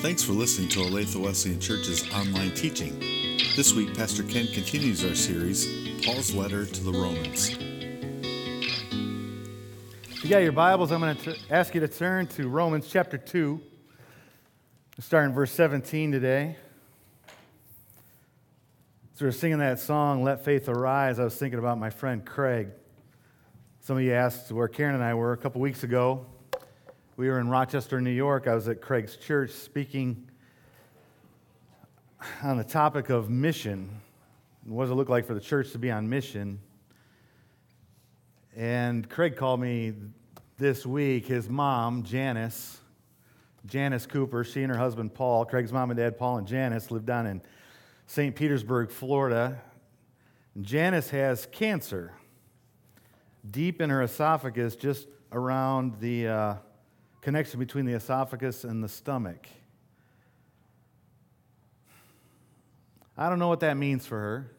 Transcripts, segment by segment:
Thanks for listening to Olathe Wesleyan Church's online teaching. This week, Pastor Ken continues our series, Paul's Letter to the Romans. If you got your Bibles, I'm going to ask you to turn to Romans chapter 2. We'll start in verse 17 today. As we were singing that song, Let Faith Arise, I was thinking about my friend Craig. Some of you asked where Karen and I were a couple weeks ago. We were in Rochester, New York. I was at Craig's church speaking on the topic of mission. What does it look like for the church to be on mission? And Craig called me this week. His mom, Janice Cooper, she and her husband, Paul, Craig's mom and dad, Paul and Janice, live down in St. Petersburg, Florida. And Janice has cancer deep in her esophagus, just around the connection between the esophagus and the stomach. I don't know what that means for her.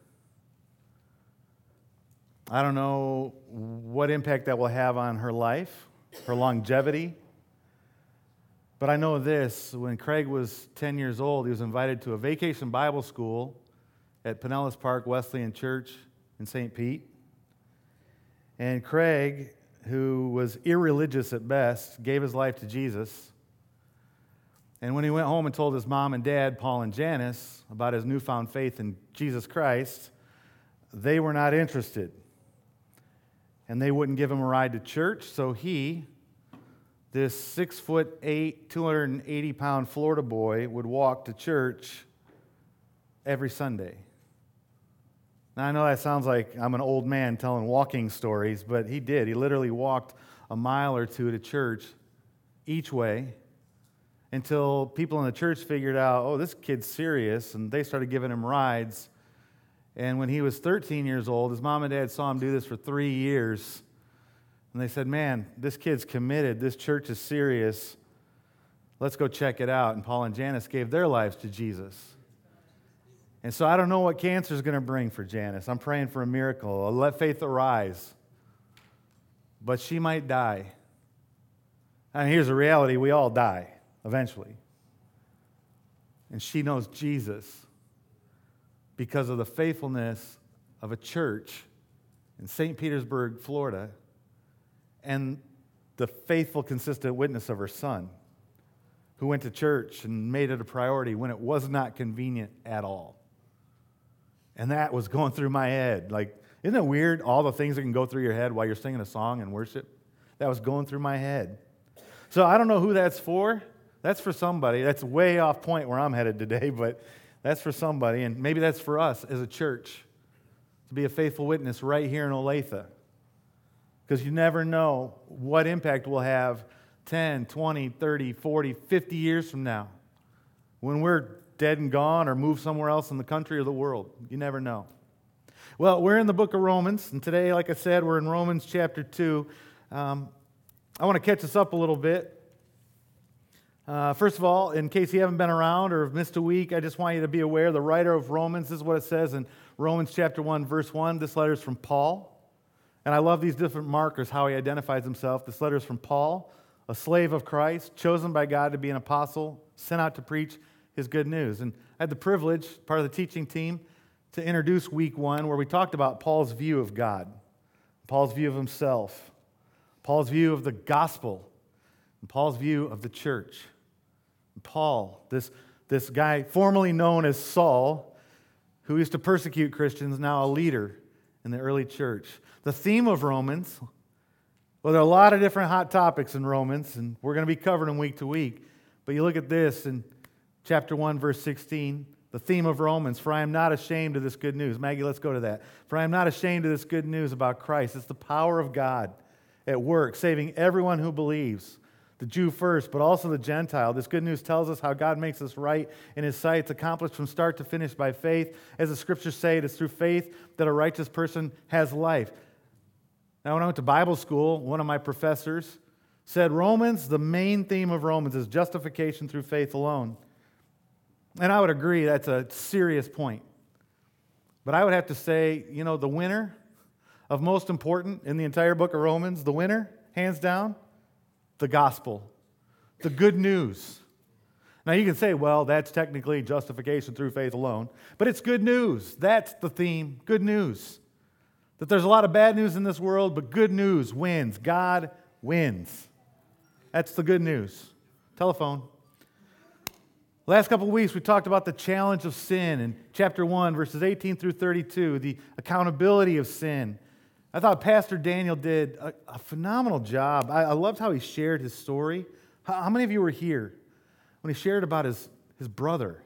I don't know what impact that will have on her life, her longevity. But I know this, when Craig was 10 years old, he was invited to a vacation Bible school at Pinellas Park Wesleyan Church in St. Pete. And Craig, who was irreligious at best, gave his life to Jesus. And when he went home and told his mom and dad, Paul and Janice, about his newfound faith in Jesus Christ, they were not interested. And they wouldn't give him a ride to church, so he, this 6'8", 280-pound Florida boy, would walk to church every Sunday. Now, I know that sounds like I'm an old man telling walking stories, but he did. He literally walked a mile or two to church each way until people in the church figured out, oh, this kid's serious, and they started giving him rides. And when he was 13 years old, his mom and dad saw him do this for 3 years, and they said, man, this kid's committed. This church is serious. Let's go check it out. And Paul and Janice gave their lives to Jesus. And so I don't know what cancer is going to bring for Janice. I'm praying for a miracle. Let faith arise. But she might die. And here's the reality. We all die eventually. And she knows Jesus because of the faithfulness of a church in St. Petersburg, Florida, and the faithful, consistent witness of her son, who went to church and made it a priority when it was not convenient at all. And that was going through my head. Like, isn't it weird, all the things that can go through your head while you're singing a song and worship? That was going through my head. So I don't know who that's for. That's for somebody. That's way off point where I'm headed today, but that's for somebody. And maybe that's for us as a church to be a faithful witness right here in Olathe. Because you never know what impact we'll have 10, 20, 30, 40, 50 years from now when we're dead and gone or move somewhere else in the country or the world. You never know. Well, we're in the book of Romans, and today, like I said, we're in Romans chapter 2. I want to catch us up a little bit. First of all, in case you haven't been around or have missed a week, I just want you to be aware, the writer of Romans, this is what it says in Romans chapter 1, verse 1. This letter is from Paul. And I love these different markers, how he identifies himself. This letter is from Paul, a slave of Christ, chosen by God to be an apostle, sent out to preach His good news. And I had the privilege, part of the teaching team, to introduce week 1, where we talked about Paul's view of God, Paul's view of himself, Paul's view of the gospel, and Paul's view of the church. And Paul, this guy formerly known as Saul, who used to persecute Christians, now a leader in the early church. The theme of Romans, well, there are a lot of different hot topics in Romans, and we're going to be covering them week to week. But you look at this in chapter 1, verse 16, the theme of Romans, for I am not ashamed of this good news. Maggie, let's go to that. For I am not ashamed of this good news about Christ. It's the power of God at work, saving everyone who believes, the Jew first, but also the Gentile. This good news tells us how God makes us right in His sight. It's accomplished from start to finish by faith. As the Scriptures say, it is through faith that a righteous person has life. Now, when I went to Bible school, one of my professors said Romans, the main theme of Romans is justification through faith alone. And I would agree, that's a serious point. But I would have to say, the winner of most important in the entire book of Romans, the winner, hands down, the gospel, the good news. Now you can say, well, that's technically justification through faith alone, but it's good news. That's the theme, good news. That there's a lot of bad news in this world, but good news wins. God wins. That's the good news. Telephone. Last couple of weeks, we talked about the challenge of sin in chapter 1, verses 18 through 32, the accountability of sin. I thought Pastor Daniel did a phenomenal job. I loved how he shared his story. How many of you were here when he shared about his brother?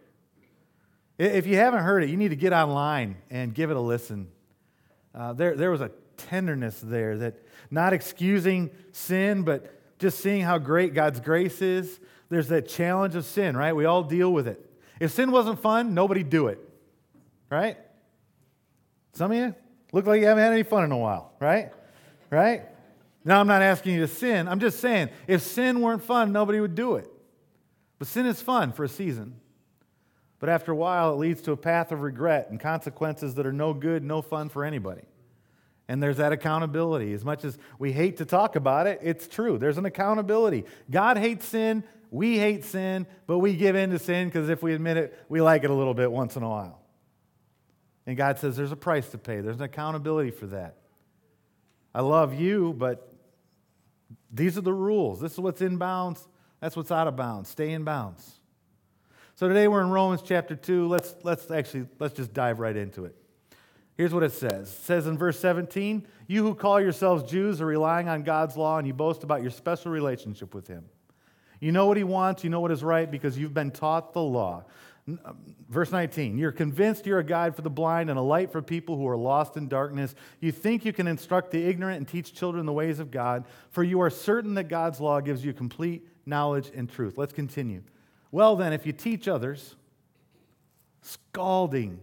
If you haven't heard it, you need to get online and give it a listen. There was a tenderness there, that not excusing sin, but just seeing how great God's grace is. There's that challenge of sin, right? We all deal with it. If sin wasn't fun, nobody'd do it, right? Some of you look like you haven't had any fun in a while, right? Right? Now, I'm not asking you to sin. I'm just saying, if sin weren't fun, nobody would do it. But sin is fun for a season. But after a while, it leads to a path of regret and consequences that are no good, no fun for anybody. And there's that accountability. As much as we hate to talk about it, it's true. There's an accountability. God hates sin. We hate sin, but we give in to sin because if we admit it, we like it a little bit once in a while. And God says there's a price to pay. There's an accountability for that. I love you, but these are the rules. This is what's in bounds. That's what's out of bounds. Stay in bounds. So today we're in Romans chapter 2. Let's just dive right into it. Here's what it says. It says in verse 17, you who call yourselves Jews are relying on God's law and you boast about your special relationship with Him. You know what He wants, you know what is right because you've been taught the law. Verse 19, you're convinced you're a guide for the blind and a light for people who are lost in darkness. You think you can instruct the ignorant and teach children the ways of God, for you are certain that God's law gives you complete knowledge and truth. Let's continue. Well then, if you teach others, scalding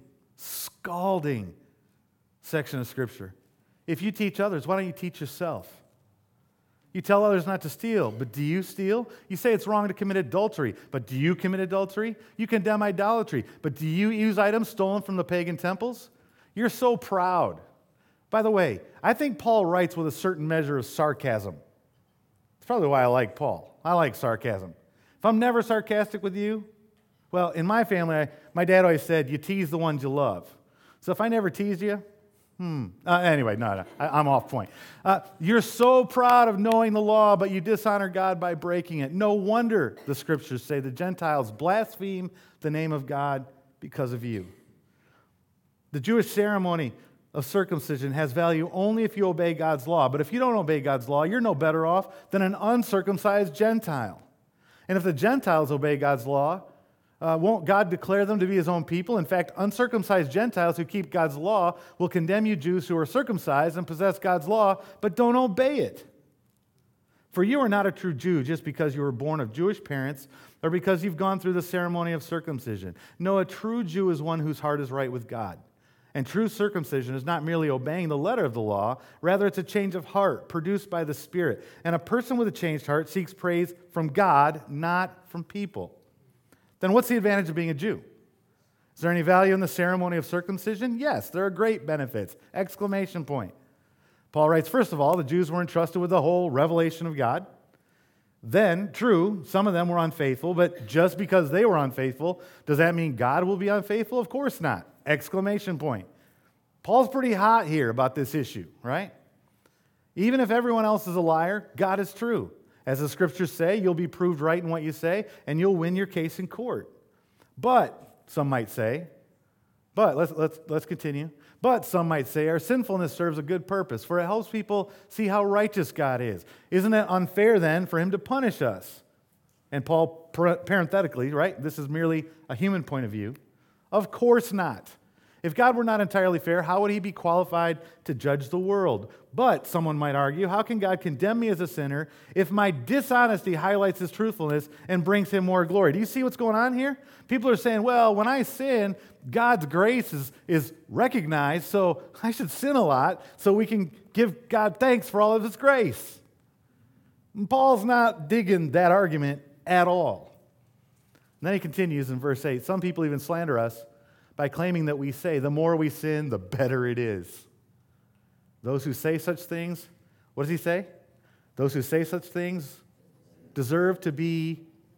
section of Scripture. If you teach others, why don't you teach yourself? You tell others not to steal, but do you steal? You say it's wrong to commit adultery, but do you commit adultery? You condemn idolatry, but do you use items stolen from the pagan temples? You're so proud. By the way, I think Paul writes with a certain measure of sarcasm. That's probably why I like Paul. I like sarcasm. If I'm never sarcastic with you, well, in my family, my dad always said, you tease the ones you love. So if I never teased you, anyway, no, I'm off point. You're so proud of knowing the law, but you dishonor God by breaking it. No wonder the Scriptures say the Gentiles blaspheme the name of God because of you. The Jewish ceremony of circumcision has value only if you obey God's law. But if you don't obey God's law, you're no better off than an uncircumcised Gentile. And if the Gentiles obey God's law, won't God declare them to be His own people? In fact, uncircumcised Gentiles who keep God's law will condemn you Jews who are circumcised and possess God's law, but don't obey it. For you are not a true Jew just because you were born of Jewish parents or because you've gone through the ceremony of circumcision. No, a true Jew is one whose heart is right with God. And true circumcision is not merely obeying the letter of the law, rather it's a change of heart produced by the Spirit. And a person with a changed heart seeks praise from God, not from people. Then what's the advantage of being a Jew? Is there any value in the ceremony of circumcision? Yes, there are great benefits! Exclamation point. Paul writes, first of all, the Jews were entrusted with the whole revelation of God. Then, true, some of them were unfaithful, but just because they were unfaithful, does that mean God will be unfaithful? Of course not! Exclamation point. Paul's pretty hot here about this issue, right? Even if everyone else is a liar, God is true. As the Scriptures say, you'll be proved right in what you say, and you'll win your case in court. But, some might say, let's continue. But, some might say, our sinfulness serves a good purpose, for it helps people see how righteous God is. Isn't it unfair, then, for Him to punish us? And Paul, parenthetically, right, this is merely a human point of view. Of course not. If God were not entirely fair, how would He be qualified to judge the world? But, someone might argue, how can God condemn me as a sinner if my dishonesty highlights His truthfulness and brings Him more glory? Do you see what's going on here? People are saying, well, when I sin, God's grace is recognized, so I should sin a lot so we can give God thanks for all of His grace. And Paul's not digging that argument at all. And then he continues in verse 8, some people even slander us by claiming that we say, the more we sin, the better it is. Those who say such things, what does he say? Those who say such things deserve to be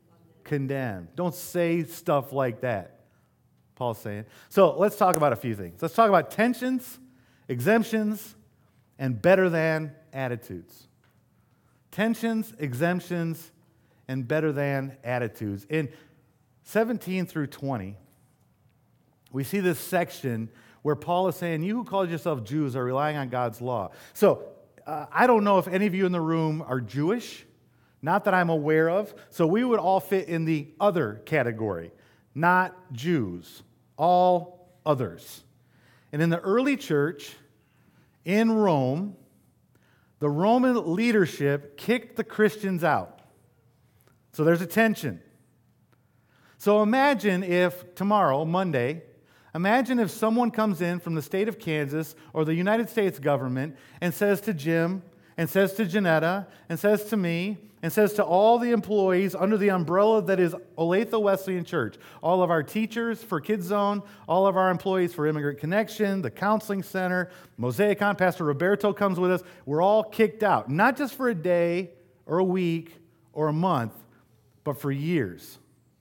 condemned. Don't say stuff like that, Paul's saying. So let's talk about a few things. Let's talk about tensions, exemptions, and better than attitudes. Tensions, exemptions, and better than attitudes. In 17 through 20, we see this section where Paul is saying, you who call yourself Jews are relying on God's law. So I don't know if any of you in the room are Jewish, not that I'm aware of. So we would all fit in the other category, not Jews, all others. And in the early church in Rome, the Roman leadership kicked the Christians out. So there's a tension. So imagine if tomorrow, Monday, imagine if someone comes in from the state of Kansas or the United States government and says to Jim, and says to Janetta, and says to me, and says to all the employees under the umbrella that is Olathe Wesleyan Church, all of our teachers for Kids Zone, all of our employees for Immigrant Connection, the Counseling Center, Mosaicon, Pastor Roberto comes with us. We're all kicked out, not just for a day or a week or a month, but for years.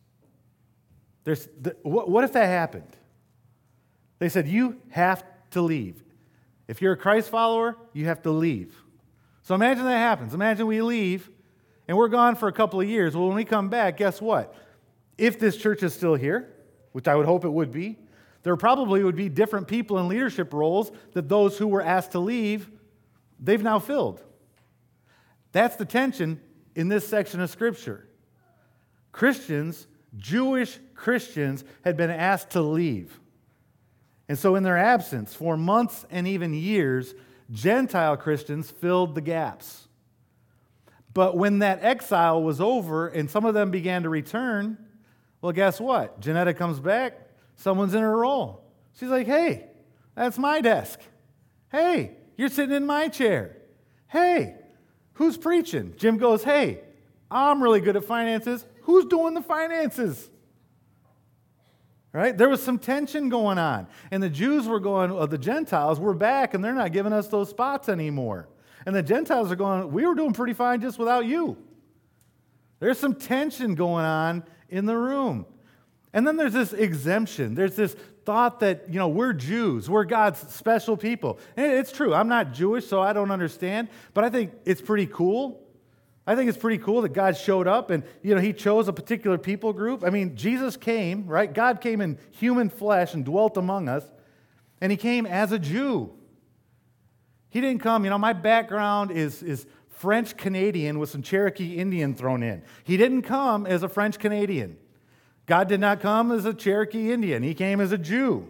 What if that happened? They said, you have to leave. If you're a Christ follower, you have to leave. So imagine that happens. Imagine we leave, and we're gone for a couple of years. Well, when we come back, guess what? If this church is still here, which I would hope it would be, there probably would be different people in leadership roles that those who were asked to leave, they've now filled. That's the tension in this section of Scripture. Christians, Jewish Christians, had been asked to leave. And so in their absence, for months and even years, Gentile Christians filled the gaps. But when that exile was over and some of them began to return, well, guess what? Janetta comes back, someone's in her role. She's like, hey, that's my desk. Hey, you're sitting in my chair. Hey, who's preaching? Jim goes, hey, I'm really good at finances. Who's doing the finances? Right? There was some tension going on. And the Jews were going, the Gentiles, we're back, and they're not giving us those spots anymore. And the Gentiles are going, we were doing pretty fine just without you. There's some tension going on in the room. And then there's this exemption. There's this thought that, we're Jews. We're God's special people. And it's true. I'm not Jewish, so I don't understand. But I think it's pretty cool. I think it's pretty cool that God showed up and, he chose a particular people group. I mean, Jesus came, right? God came in human flesh and dwelt among us, and he came as a Jew. He didn't come, my background is French-Canadian with some Cherokee Indian thrown in. He didn't come as a French-Canadian. God did not come as a Cherokee Indian. He came as a Jew.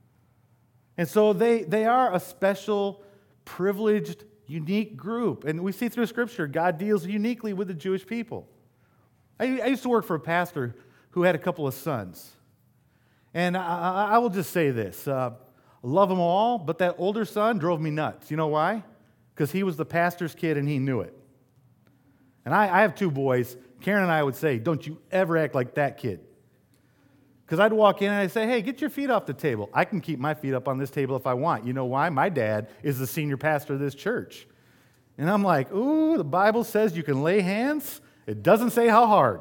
And so they are a special, privileged, unique group. And we see through Scripture, God deals uniquely with the Jewish people. I used to work for a pastor who had a couple of sons. And I will just say this. Love them all, but that older son drove me nuts. You know why? Because he was the pastor's kid and he knew it. And I have two boys. Karen and I would say, don't you ever act like that kid. Because I'd walk in and I'd say, hey, get your feet off the table. I can keep my feet up on this table if I want. You know why? My dad is the senior pastor of this church. And I'm like, ooh, the Bible says you can lay hands. It doesn't say how hard.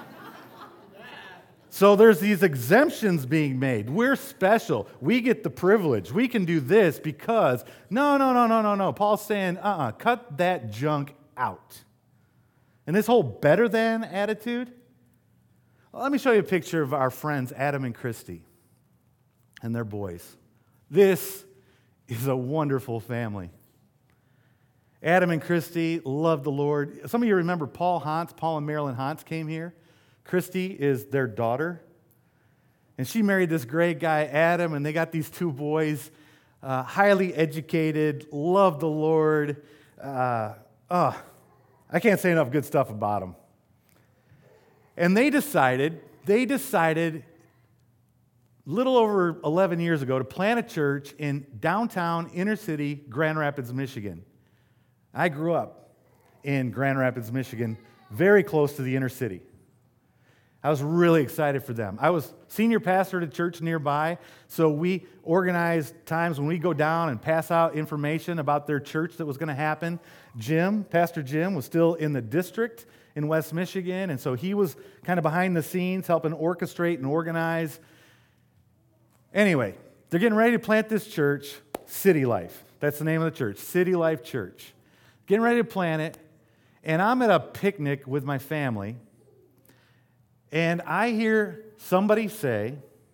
So there's these exemptions being made. We're special. We get the privilege. We can do this because, no. Paul's saying, cut that junk out. And this whole better than attitude, let me show you a picture of our friends Adam and Christy and their boys. This is a wonderful family. Adam and Christy love the Lord. Some of you remember Paul and Marilyn Hantz came here. Christy is their daughter. And she married this great guy, Adam, and they got these two boys, highly educated, love the Lord. I can't say enough good stuff about them. And they decided little over 11 years ago to plant a church in downtown inner city Grand Rapids, Michigan. I grew up in Grand Rapids, Michigan, very close to the inner city. I was really excited for them. I was senior pastor at a church nearby, so we organized times when we go down and pass out information about their church that was going to happen. Pastor Jim, was still in the district in West Michigan, and so he was kind of behind the scenes helping orchestrate and organize. Anyway, they're getting ready to plant this church, City Life. That's the name of the church, City Life Church. Getting ready to plant it, and I'm at a picnic with my family, and I hear somebody say,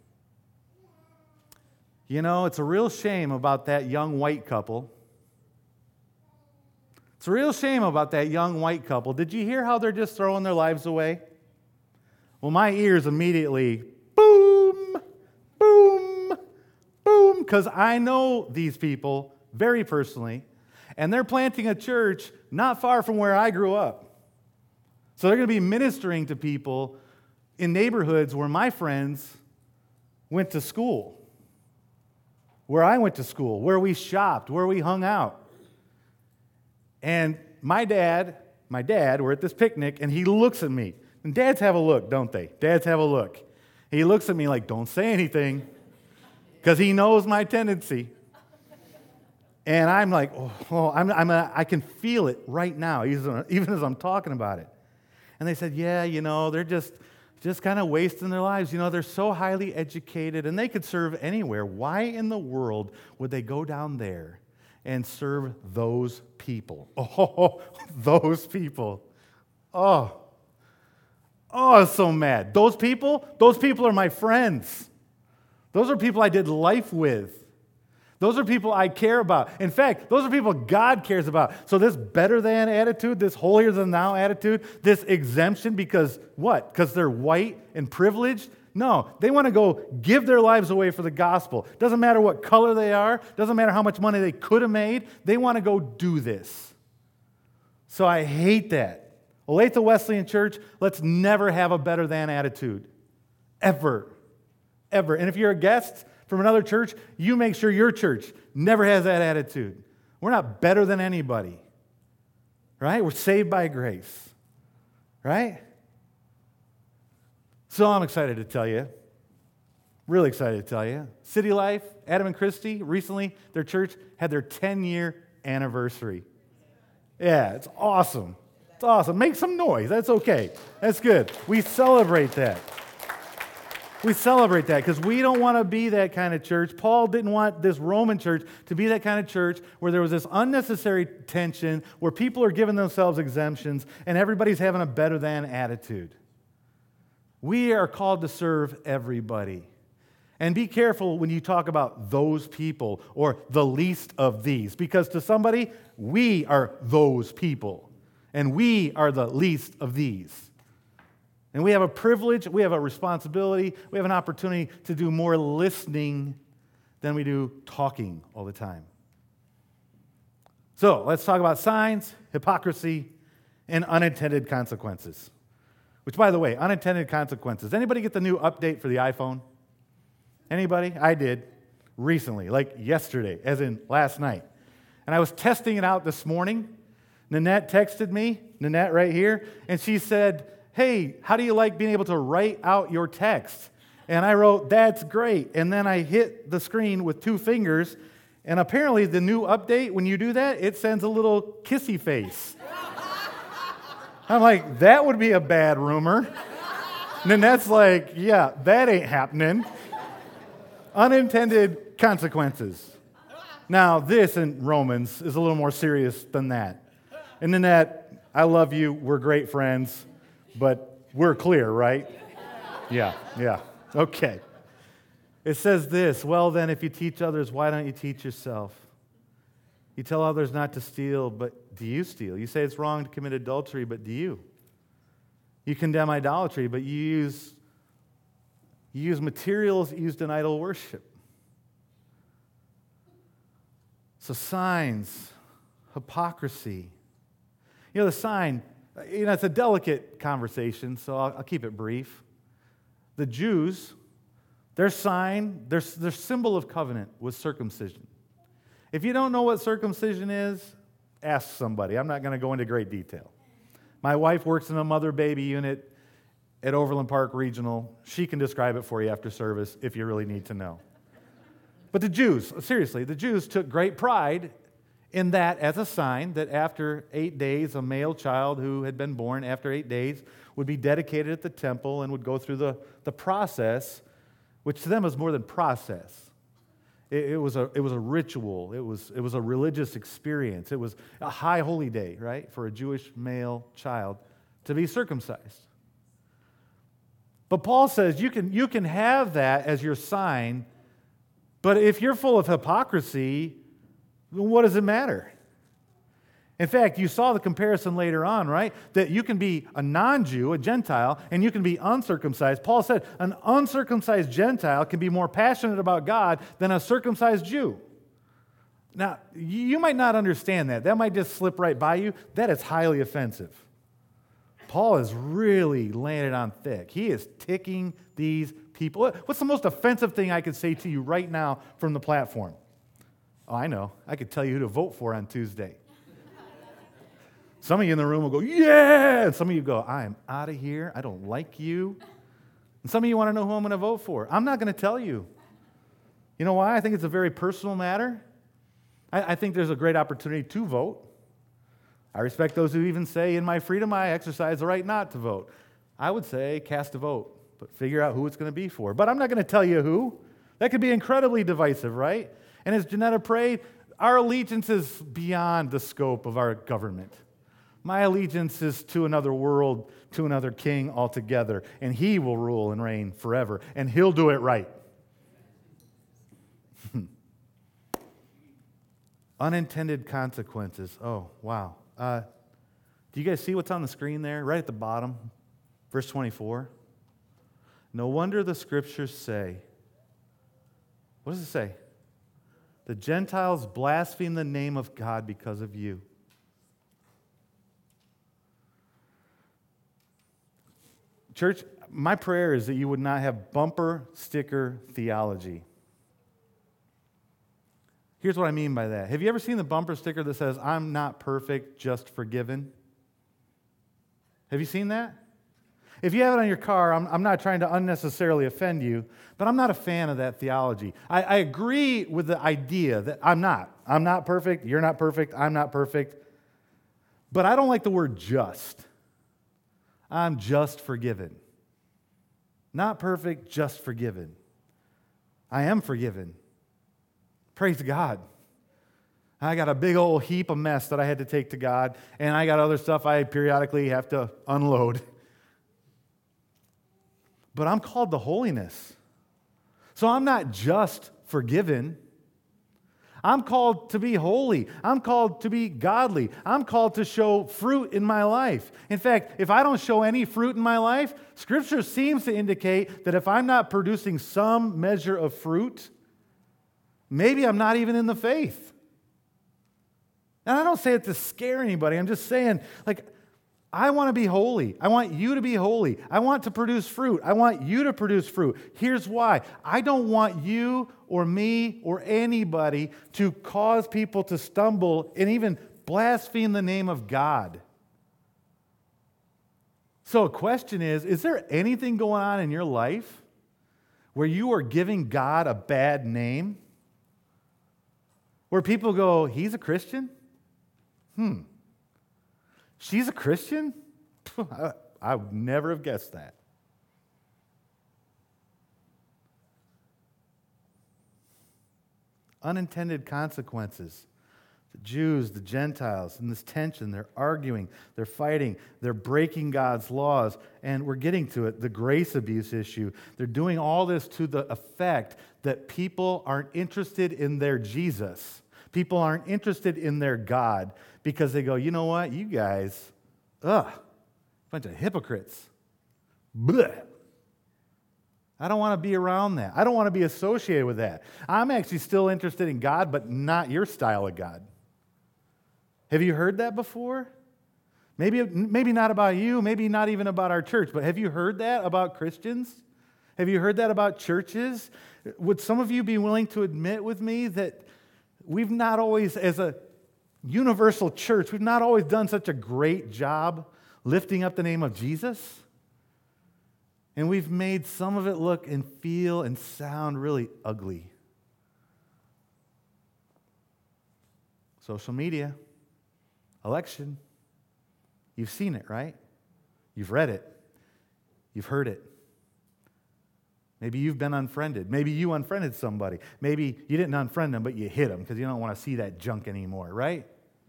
you know, it's a real shame about that young white couple. It's a real shame about that young white couple. Did you hear how they're just throwing their lives away? Well, my ears immediately, boom, boom, boom, because I know these people very personally, and they're planting a church not far from where I grew up. So they're going to be ministering to people in neighborhoods where my friends went to school, where I went to school, where we shopped, where we hung out. And my dad, we're at this picnic, and he looks at me. And dads have a look, don't they? Dads have a look. He looks at me like, don't say anything, because he knows my tendency. And I'm like, I can feel it right now, even as I'm talking about it. And they said, yeah, you know, they're just kind of wasting their lives. You know, they're so highly educated, and they could serve anywhere. Why in the world would they go down there and serve those people? Oh, those people. Oh, I was so mad. Those people are my friends. Those are people I did life with. Those are people I care about. In fact, those are people God cares about. So this better than attitude, this holier than thou attitude, this exemption because what? Because they're white and privileged? No, they want to go give their lives away for the gospel. Doesn't matter what color they are. Doesn't matter how much money they could have made. They want to go do this. So I hate that. Olathe Wesleyan Church, let's never have a better than attitude. Ever. Ever. And if you're a guest from another church, you make sure your church never has that attitude. We're not better than anybody. Right? We're saved by grace. Right? So I'm excited to tell you, really excited to tell you, City Life, Adam and Christy, recently, their church had their 10-year anniversary. Yeah, it's awesome. It's awesome. Make some noise. That's okay. That's good. We celebrate that. We celebrate that because we don't want to be that kind of church. Paul didn't want this Roman church to be that kind of church where there was this unnecessary tension, where people are giving themselves exemptions, and everybody's having a better than attitude. We are called to serve everybody. And be careful when you talk about those people or the least of these, because to somebody, we are those people, and we are the least of these. And we have a privilege, we have a responsibility, we have an opportunity to do more listening than we do talking all the time. So let's talk about signs, hypocrisy, and unintended consequences. Which, by the way, unintended consequences. Anybody get the new update for the iPhone? Anybody? I did recently, like yesterday, as in last night. And I was testing it out this morning. Nanette texted me, Nanette right here, and she said, hey, how do you like being able to write out your text? And I wrote, that's great. And then I hit the screen with 2 fingers, and apparently the new update, when you do that, it sends a little kissy face. I'm like, that would be a bad rumor. And then that's like, yeah, that ain't happening. Unintended consequences. Now, this in Romans is a little more serious than that. And Nanette, I love you. We're great friends. But we're clear, right? Yeah. Okay. It says this, well then, if you teach others, why don't you teach yourself? You tell others not to steal, but do you steal? You say it's wrong to commit adultery, but do you? You condemn idolatry, but you use materials used in idol worship. So signs, hypocrisy. You know, the sign, it's a delicate conversation, so I'll keep it brief. The Jews, their sign, their symbol of covenant was circumcision. If you don't know what circumcision is, ask somebody. I'm not going to go into great detail. My wife works in a mother-baby unit at Overland Park Regional. She can describe it for you after service if you really need to know. But the Jews, seriously, the Jews took great pride in that as a sign that after 8 days, a male child who had been born after 8 days would be dedicated at the temple and would go through the process, which to them was more than process. It was a ritual. It was a religious experience. It was a high holy day, right, for a Jewish male child to be circumcised. But Paul says you can have that as your sign, but if you're full of hypocrisy, then what does it matter? In fact, you saw the comparison later on, right? That you can be a non-Jew, a Gentile, and you can be uncircumcised. Paul said an uncircumcised Gentile can be more passionate about God than a circumcised Jew. Now, you might not understand that. That might just slip right by you. That is highly offensive. Paul is really laying it on thick. He is ticking these people. What's the most offensive thing I could say to you right now from the platform? Oh, I know. I could tell you who to vote for on Tuesday. Some of you in the room will go, yeah! And some of you go, I am out of here. I don't like you. And some of you want to know who I'm going to vote for. I'm not going to tell you. You know why? I think it's a very personal matter. I think there's a great opportunity to vote. I respect those who even say, in my freedom, I exercise the right not to vote. I would say, cast a vote, but figure out who it's going to be for. But I'm not going to tell you who. That could be incredibly divisive, right? And as Janetta prayed, our allegiance is beyond the scope of our government. My allegiance is to another world, to another king altogether, and he will rule and reign forever, and he'll do it right. Unintended consequences. Oh, wow. Do you guys see what's on the screen there? Right at the bottom, verse 24. No wonder the scriptures say, what does it say? The Gentiles blaspheme the name of God because of you. Church, my prayer is that you would not have bumper sticker theology. Here's what I mean by that. Have you ever seen the bumper sticker that says, I'm not perfect, just forgiven? Have you seen that? If you have it on your car, I'm not trying to unnecessarily offend you, but I'm not a fan of that theology. I agree with the idea that I'm not perfect, you're not perfect, I'm not perfect, but I don't like the word just. I'm just forgiven. Not perfect, just forgiven. I am forgiven. Praise God. I got a big old heap of mess that I had to take to God, and I got other stuff I periodically have to unload. But I'm called to holiness. So I'm not just forgiven. I'm called to be holy. I'm called to be godly. I'm called to show fruit in my life. In fact, if I don't show any fruit in my life, Scripture seems to indicate that if I'm not producing some measure of fruit, maybe I'm not even in the faith. And I don't say it to scare anybody. I'm just saying, I want to be holy. I want you to be holy. I want to produce fruit. I want you to produce fruit. Here's why. I don't want you or me or anybody to cause people to stumble and even blaspheme the name of God. So a question is there anything going on in your life where you are giving God a bad name? Where people go, he's a Christian? She's a Christian? I would never have guessed that. Unintended consequences. The Jews, the Gentiles, in this tension, they're arguing, they're fighting, they're breaking God's laws, and we're getting to it, the grace abuse issue. They're doing all this to the effect that people aren't interested in their Jesus. People aren't interested in their God because they go, you know what, you guys, bunch of hypocrites. Blech. I don't want to be around that. I don't want to be associated with that. I'm actually still interested in God, but not your style of God. Have you heard that before? Maybe not about you, maybe not even about our church, but have you heard that about Christians? Have you heard that about churches? Would some of you be willing to admit with me that we've not always, as a universal church, we've not always done such a great job lifting up the name of Jesus? And we've made some of it look and feel and sound really ugly. social media, election. You've seen it, right? You've read it. You've heard it. Maybe you've been unfriended. Maybe you unfriended somebody. Maybe you didn't unfriend them, but you hit them because you don't want to see that junk anymore, right?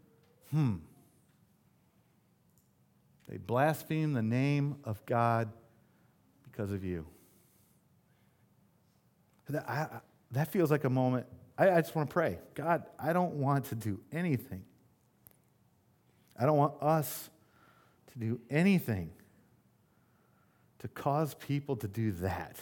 They blaspheme the name of God because of you. That feels like a moment. I just want to pray. God, I don't want to do anything. I don't want us to do anything to cause people to do that.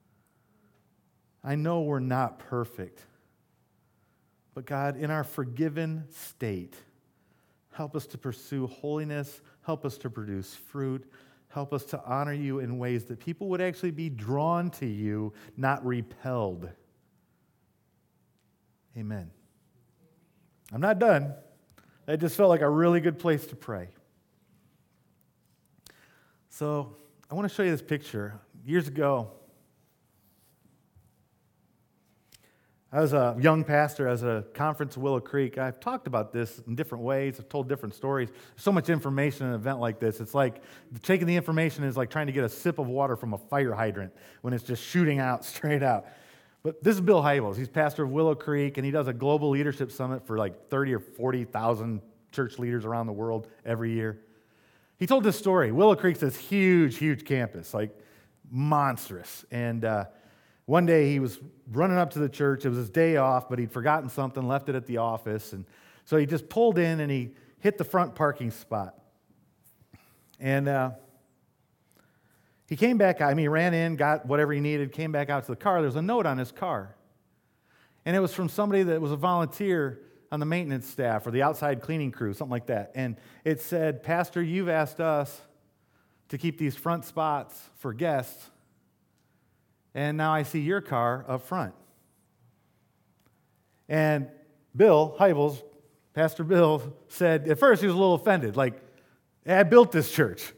I know we're not perfect, but God, in our forgiven state, help us to pursue holiness, help us to produce fruit, help us to honor you in ways that people would actually be drawn to you, not repelled. Amen. I'm not done. That just felt like a really good place to pray. So I want to show you this picture. Years ago, I was a young pastor at a conference at Willow Creek. I've talked about this in different ways. I've told different stories. There's so much information in an event like this. It's like taking the information is like trying to get a sip of water from a fire hydrant when it's just shooting out straight out. But this is Bill Hybels. He's pastor of Willow Creek, and he does a global leadership summit for like 30 or 40,000 church leaders around the world every year. He told this story. Willow Creek's this huge, huge campus, like monstrous. And one day he was running up to the church. It was his day off, but he'd forgotten something, left it at the office. And so he just pulled in and he hit the front parking spot. And he came back out. I mean, he ran in, got whatever he needed, came back out to the car. There was a note on his car. And it was from somebody that was a volunteer on the maintenance staff or the outside cleaning crew, something like that. And it said, "Pastor, you've asked us to keep these front spots for guests, and now I see your car up front." And Bill Hybels, Pastor Bill, said, at first he was a little offended, like, "Hey, I built this church.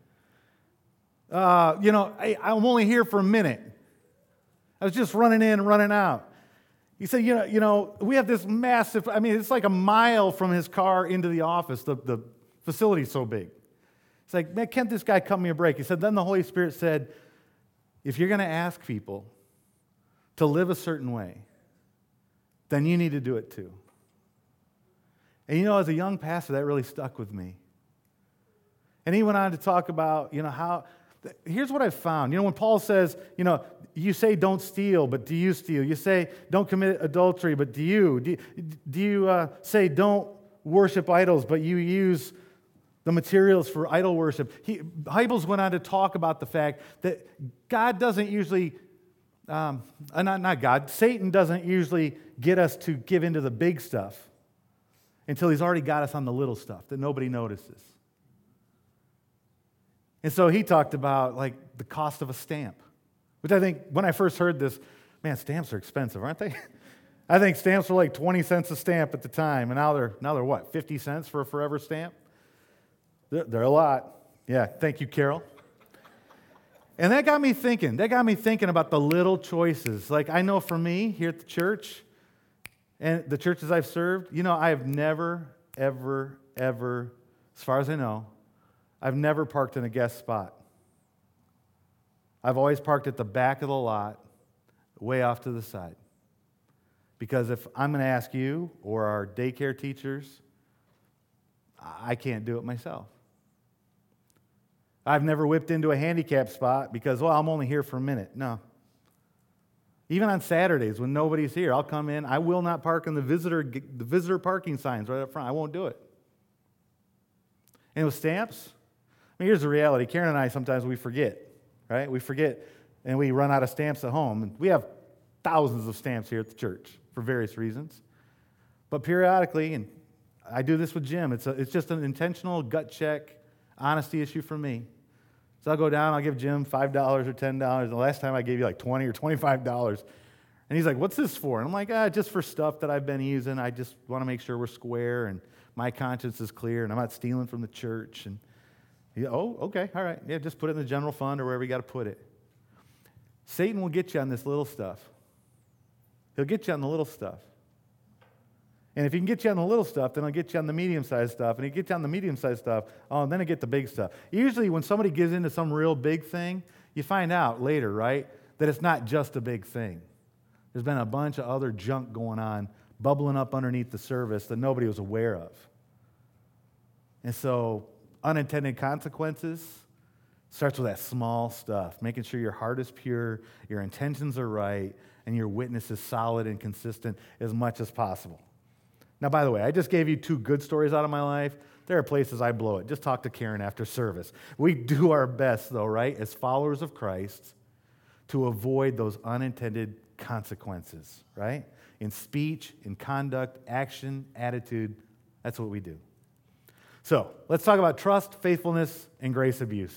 I'm only here for a minute. I was just running in and running out." He said, we have this massive, it's like a mile from his car into the office. The facility's so big. It's like, man, can't this guy cut me a break? He said, then the Holy Spirit said, if you're going to ask people to live a certain way, then you need to do it too. And as a young pastor, that really stuck with me. And he went on to talk about, how, here's what I've found. When Paul says, you say don't steal, but do you steal? You say don't commit adultery, but do you? Do you say don't worship idols, but you use the materials for idol worship? Hybels went on to talk about the fact that God doesn't usually, not God, Satan doesn't usually get us to give into the big stuff until he's already got us on the little stuff that nobody notices. And so he talked about like the cost of a stamp, which I think when I first heard this, man, stamps are expensive, aren't they? I think stamps were like 20 cents a stamp at the time, and now they're what, 50 cents for a forever stamp? They're a lot. Yeah, thank you, Carol. And that got me thinking. About the little choices. Like I know for me here at the church and the churches I've served, I have never, ever, ever, as far as I know, I've never parked in a guest spot. I've always parked at the back of the lot, way off to the side. Because if I'm going to ask you or our daycare teachers, I can't do it myself. I've never whipped into a handicap spot because, I'm only here for a minute. No. Even on Saturdays when nobody's here, I'll come in. I will not park in the visitor parking signs right up front. I won't do it. And with stamps, here's the reality. Karen and I, sometimes we forget, right? We forget, and we run out of stamps at home. And we have thousands of stamps here at the church for various reasons. But periodically, and I do this with Jim, it's just an intentional gut check, honesty issue for me. So I'll go down, I'll give Jim $5 or $10. The last time I gave you like $20 or $25. And he's like, "What's this for?" And I'm like, just for stuff that I've been using. I just want to make sure we're square and my conscience is clear and I'm not stealing from the church. And okay, all right. Yeah, just put it in the general fund or wherever you got to put it. Satan will get you on this little stuff. He'll get you on the little stuff. And if he can get you on the little stuff, then he'll get you on the medium-sized stuff. And he get you on the medium-sized stuff, oh, and then he'll get the big stuff. Usually when somebody gives into some real big thing, you find out later, right, that it's not just a big thing. There's been a bunch of other junk going on, bubbling up underneath the surface that nobody was aware of. And so unintended consequences starts with that small stuff, making sure your heart is pure, your intentions are right, and your witness is solid and consistent as much as possible. Now, by the way, I just gave you 2 good stories out of my life. There are places I blow it. Just talk to Karen after service. We do our best, though, right, as followers of Christ, to avoid those unintended consequences, right? In speech, in conduct, action, attitude, that's what we do. So, let's talk about trust, faithfulness, and grace abuse.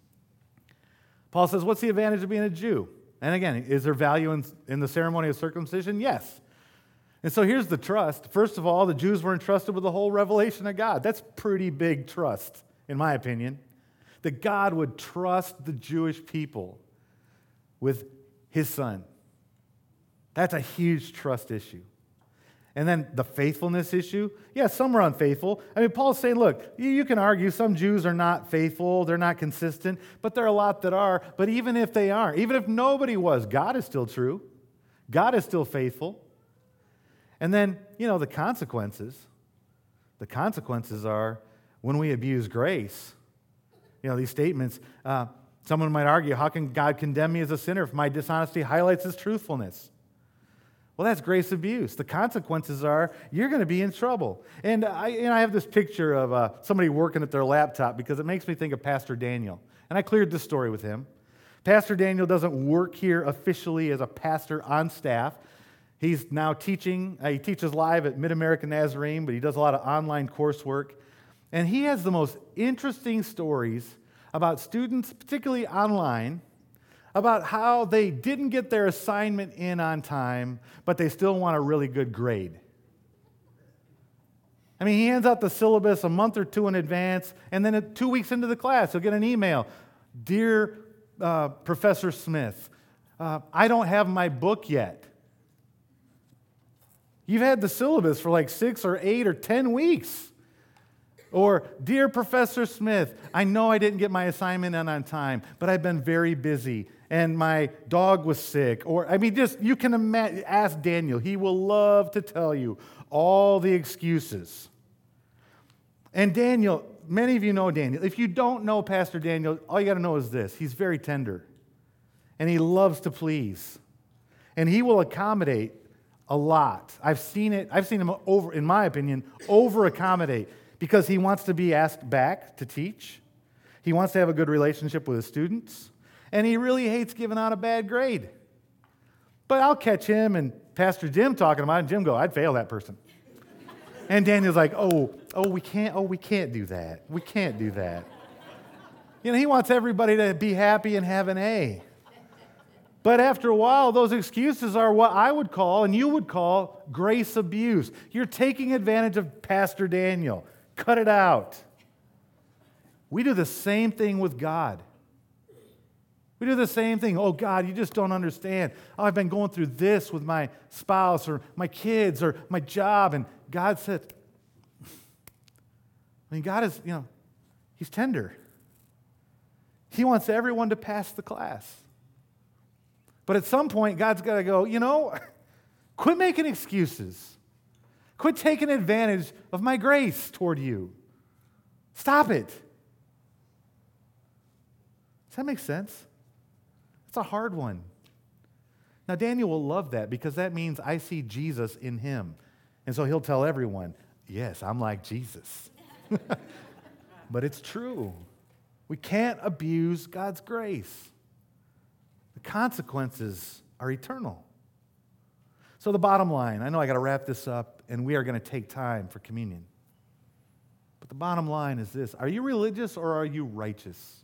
Paul says, what's the advantage of being a Jew? And again, is there value in the ceremony of circumcision? Yes. And so here's the trust. First of all, the Jews were entrusted with the whole revelation of God. That's pretty big trust, in my opinion, that God would trust the Jewish people with his son. That's a huge trust issue. And then the faithfulness issue. Yeah, some are unfaithful. I mean, Paul's saying, look, you can argue some Jews are not faithful, they're not consistent, but there are a lot that are. But even if they aren't, even if nobody was, God is still true. God is still faithful. And then, the consequences. The consequences are when we abuse grace. These statements, someone might argue, how can God condemn me as a sinner if my dishonesty highlights his truthfulness? Well, that's grace abuse. The consequences are you're going to be in trouble. And I have this picture of somebody working at their laptop because it makes me think of Pastor Daniel. And I cleared this story with him. Pastor Daniel doesn't work here officially as a pastor on staff. He's now teaching. He teaches live at Mid-American Nazarene, but he does a lot of online coursework. And he has the most interesting stories about students, particularly online, about how they didn't get their assignment in on time, but they still want a really good grade. I mean, he hands out the syllabus a month or 2 in advance, and then 2 weeks into the class, he'll get an email. Dear Professor Smith, I don't have my book yet. You've had the syllabus for like 6 or 8 or 10 weeks. Or, dear Professor Smith, I know I didn't get my assignment in on time, but I've been very busy, and my dog was sick. Or, you can imagine, ask Daniel. He will love to tell you all the excuses. And Daniel, many of you know Daniel. If you don't know Pastor Daniel, all you got to know is this. He's very tender, and he loves to please. And he will accommodate a lot. I've seen him in my opinion, over-accommodate. Because he wants to be asked back to teach. He wants to have a good relationship with his students. And he really hates giving out a bad grade. But I'll catch him and Pastor Jim talking about it, and Jim go, I'd fail that person. And Daniel's like, we can't do that. We can't do that. He wants everybody to be happy and have an A. But after a while, those excuses are what I would call, and you would call, grace abuse. You're taking advantage of Pastor Daniel. Cut it out. We do the same thing with God. We do the same thing. Oh, God, you just don't understand. Oh, I've been going through this with my spouse or my kids or my job. And God said, God is, he's tender. He wants everyone to pass the class. But at some point, God's got to go, quit making excuses. Quit taking advantage of my grace toward you. Stop it. Does that make sense? It's a hard one. Now, Daniel will love that because that means I see Jesus in him. And so he'll tell everyone, yes, I'm like Jesus. But it's true. We can't abuse God's grace. The consequences are eternal. So the bottom line, I know I got to wrap this up, and we are going to take time for communion. But the bottom line is this. Are you religious or are you righteous?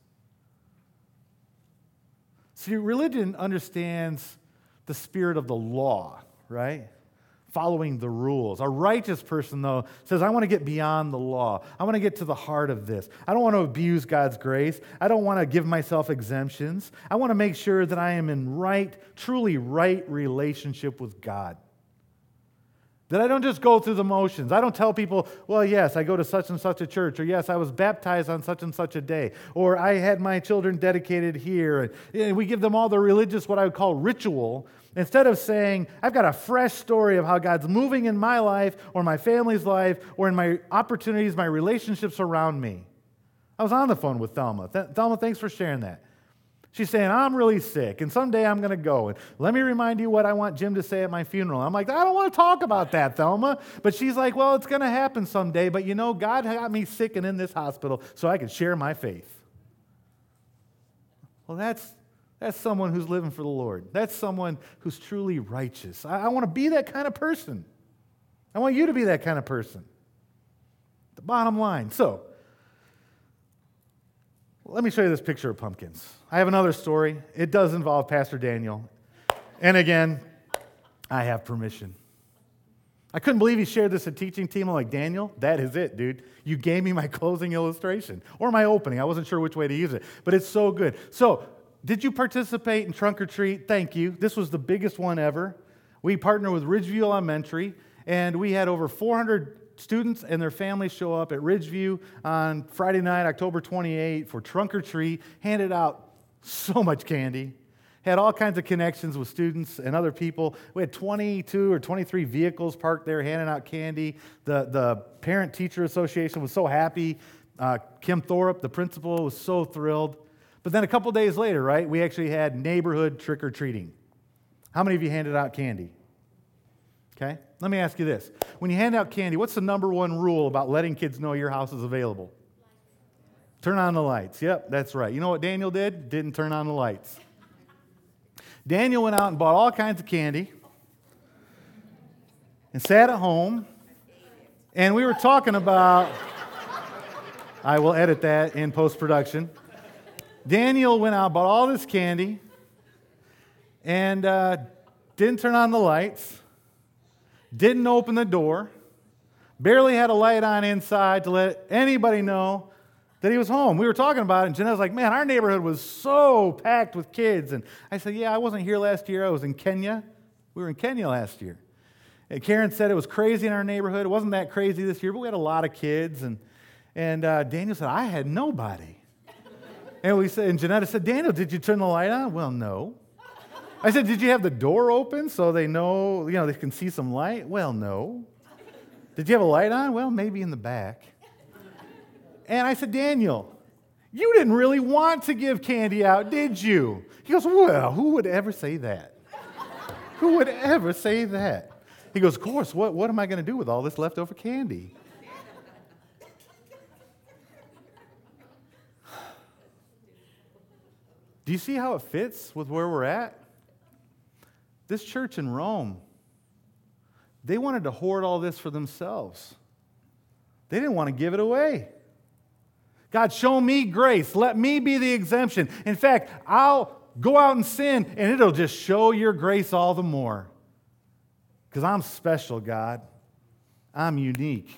See, religion understands the spirit of the law, right? Following the rules. A righteous person, though, says, I want to get beyond the law. I want to get to the heart of this. I don't want to abuse God's grace. I don't want to give myself exemptions. I want to make sure that I am in truly right relationship with God. That I don't just go through the motions. I don't tell people, well, yes, I go to such and such a church, or yes, I was baptized on such and such a day, or I had my children dedicated here. And we give them all the religious, what I would call ritual, instead of saying, I've got a fresh story of how God's moving in my life, or my family's life, or in my opportunities, my relationships around me. I was on the phone with Thelma. Thelma, thanks for sharing that. She's saying, I'm really sick, and someday I'm going to go. And let me remind you what I want Jim to say at my funeral. I'm like, I don't want to talk about that, Thelma. But she's like, well, it's going to happen someday. But you know, God got me sick and in this hospital so I can share my faith. Well, that's someone who's living for the Lord. That's someone who's truly righteous. I want to be that kind of person. I want you to be that kind of person. The bottom line. So, let me show you this picture of pumpkins. I have another story. It does involve Pastor Daniel. And again, I have permission. I couldn't believe he shared this at teaching team. I'm like, Daniel, that is it, dude. You gave me my closing illustration or my opening. I wasn't sure which way to use it, but it's so good. So, did you participate in Trunk or Treat? Thank you. This was the biggest one ever. We partnered with Ridgeview Elementary, and we had over 400 students and their families show up at Ridgeview on Friday night, October 28th for Trunk or Treat, handed out so much candy, had all kinds of connections with students and other people. We had 22 or 23 vehicles parked there handing out candy. The Parent-Teacher Association was so happy. Kim Thorup, the principal, was so thrilled. But then a couple days later, right, we actually had neighborhood trick-or-treating. How many of you handed out candy? Okay, let me ask you this. When you hand out candy, what's the number one rule about letting kids know your house is available? Turn on the lights. Yep, that's right. You know what Daniel did? Didn't turn on the lights. Daniel went out and bought all kinds of candy and sat at home, and we were talking about, I will edit that in post-production. Daniel went out, bought all this candy, and didn't turn on the lights. Didn't open the door, barely had a light on inside to let anybody know that he was home. We were talking about it, and Jeanette's like, man, our neighborhood was so packed with kids. And I said, yeah, I wasn't here last year. I was in Kenya. We were in Kenya last year. And Karen said it was crazy in our neighborhood. It wasn't that crazy this year, but we had a lot of kids. And Daniel said, I had nobody. And Jeanette said, Daniel, did you turn the light on? Well, no. I said, did you have the door open so they know, they can see some light? Well, no. Did you have a light on? Well, maybe in the back. And I said, Daniel, you didn't really want to give candy out, did you? He goes, well, who would ever say that? Who would ever say that? He goes, of course, what am I going to do with all this leftover candy? Do you see how it fits with where we're at? This church in Rome, they wanted to hoard all this for themselves. They didn't want to give it away. God, show me grace. Let me be the exemption. In fact, I'll go out and sin, and it'll just show your grace all the more. Because I'm special, God. I'm unique.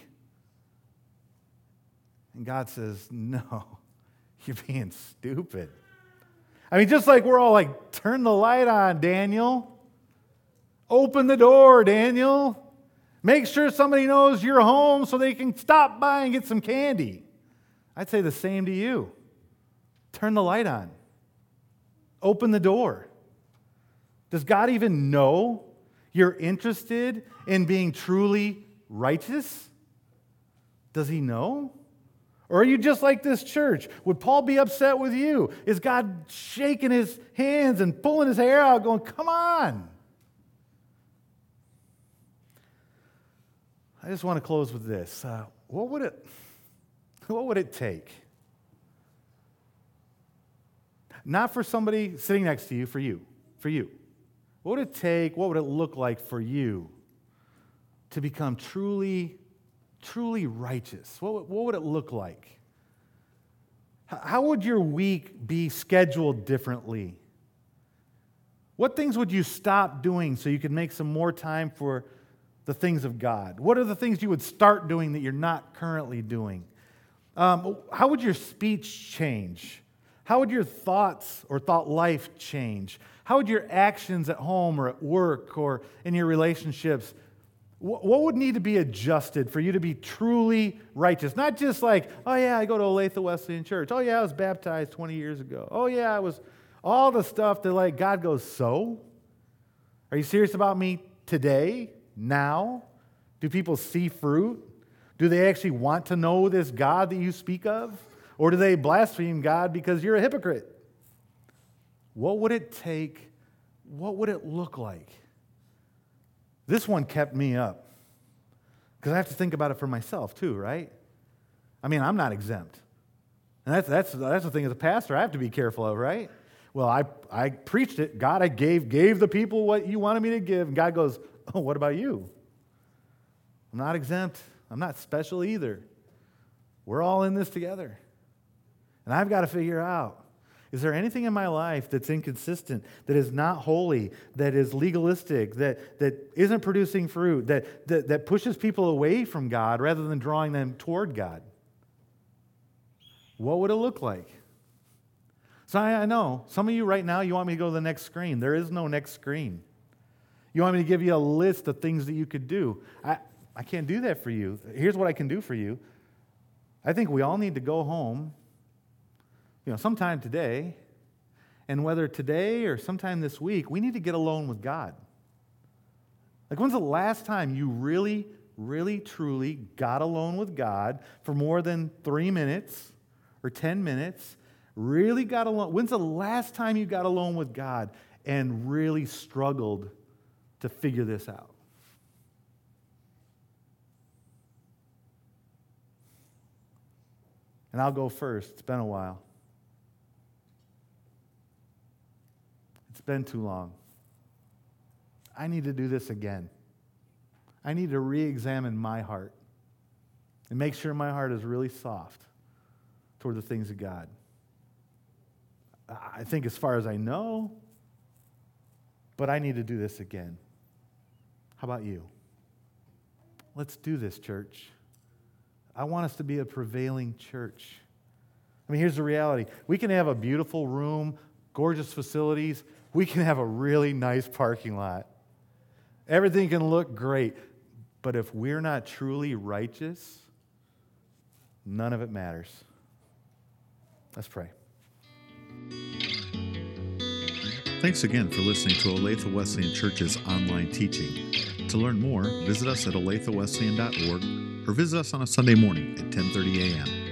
And God says, no, you're being stupid. I mean, just like we're all like, turn the light on, Daniel. Open the door, Daniel. Make sure somebody knows you're home so they can stop by and get some candy. I'd say the same to you. Turn the light on. Open the door. Does God even know you're interested in being truly righteous? Does he know? Or are you just like this church? Would Paul be upset with you? Is God shaking his hands and pulling his hair out going, come on? I just want to close with this. What would it take? Not for somebody sitting next to you, for you. What would it take, what would it look like for you to become truly righteous? What would it look like? How would your week be scheduled differently? What things would you stop doing so you could make some more time for the things of God? What are the things you would start doing that you're not currently doing? How would your speech change? How would your thoughts or thought life change? How would your actions at home or at work or in your relationships, What would need to be adjusted for you to be truly righteous? Not just like, oh yeah, I go to Olathe Wesleyan Church. Oh yeah, I was baptized 20 years ago. Oh yeah, I was all the stuff that like God goes, so? Are you serious about me today, now? Do people see fruit? Do they actually want to know this God that you speak of? Or do they blaspheme God because you're a hypocrite? What would it take? What would it look like? This one kept me up because I have to think about it for myself too, right? I mean, I'm not exempt. And that's the thing as a pastor I have to be careful of, right? Well, I preached it. God, I gave the people what you wanted me to give. And God goes, oh, what about you? I'm not exempt. I'm not special either. We're all in this together. And I've got to figure out, is there anything in my life that's inconsistent, that is not holy, that is legalistic, that isn't producing fruit, that pushes people away from God rather than drawing them toward God? What would it look like? So I know, some of you right now, you want me to go to the next screen. There is no next screen. You want me to give you a list of things that you could do. I can't do that for you. Here's what I can do for you. I think we all need to go home, sometime today, and whether today or sometime this week, we need to get alone with God. Like, when's the last time you really, really, truly got alone with God for more than 3 minutes or 10 minutes? Really got alone? When's the last time you got alone with God and really struggled to figure this out? And I'll go first. It's been a while. It's been too long. I need to do this again. I need to re-examine my heart and make sure my heart is really soft toward the things of God. I think as far as I know, but I need to do this again. How about you? Let's do this, church. I want us to be a prevailing church. I mean, here's the reality. We can have a beautiful room, gorgeous facilities. We can have a really nice parking lot. Everything can look great. But if we're not truly righteous, none of it matters. Let's pray. Thanks again for listening to Olathe Wesleyan Church's online teaching. To learn more, visit us at olathewesleyan.org or visit us on a Sunday morning at 10:30 a.m.